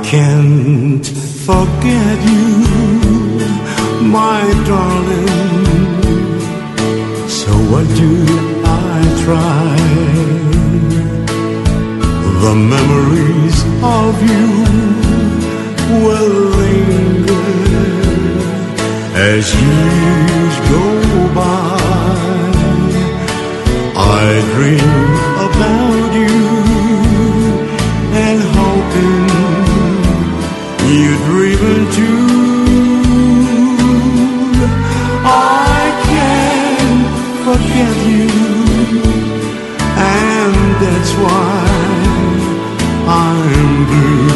can't forget you, my darling. So what do I try? The memories of you will linger as years go by. I dream about you and hoping you'd dream it too. I can't forget you, and that's why I'm blue.